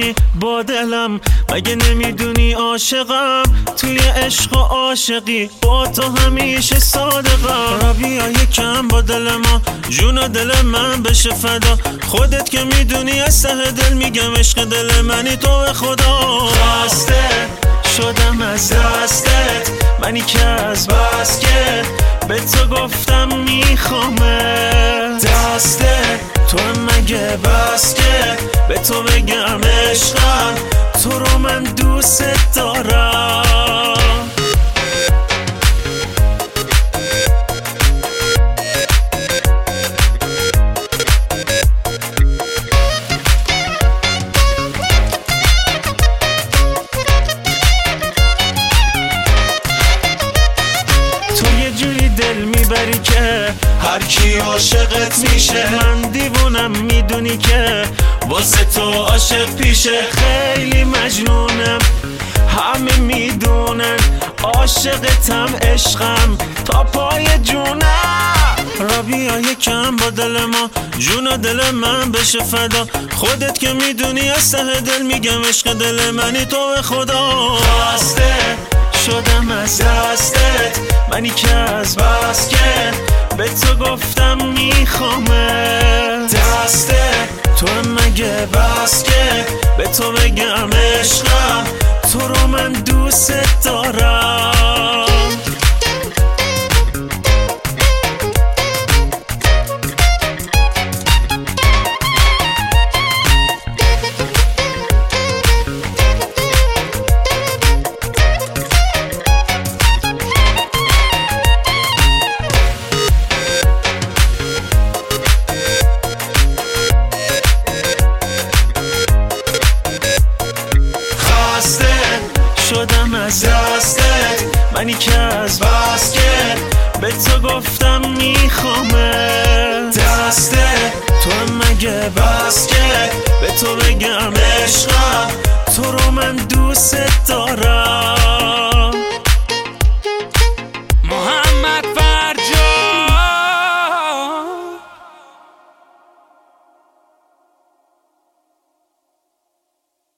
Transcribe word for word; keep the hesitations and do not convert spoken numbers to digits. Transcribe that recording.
میکنی با دلم، مگه نمیدونی عاشقم توی عشق و عاشقی با تو همیشه صادقم. را بیا یکم با دل ما، جون و دل من بشه فدا، خودت که میدونی از ته دل میگم عشق دل منی تو به خدا. خسته شدم از دستت، منی که از بس که به تو گفتم میخوامت، دسته تو مگه بس که به تو بگم عشقم، تو رو من دوست دارم. دل میبری که هر کی عاشقت میشه، من دیوونم میدونی که واسه تو عاشق پیشه. خیلی مجنونم همه میدونن، عاشقتم عشقم تا پای جونم. را بیا یکم با دل ما، جون و دل من بشه فدا، خودت که میدونی از ته دل میگم عشق دل منی تو به خدا. خسته شدم از دستت، منی که از بس که به تو گفتم میخوامت، دسته تو مگه بس که به تو بگم عشقم، تو رو من دوست دارم. شدم از دستت، منی که از بس که به تو گفتم میخوامت، دسته تو مگه بس که به تو بگم عشقم، تو رو من دوست دارم.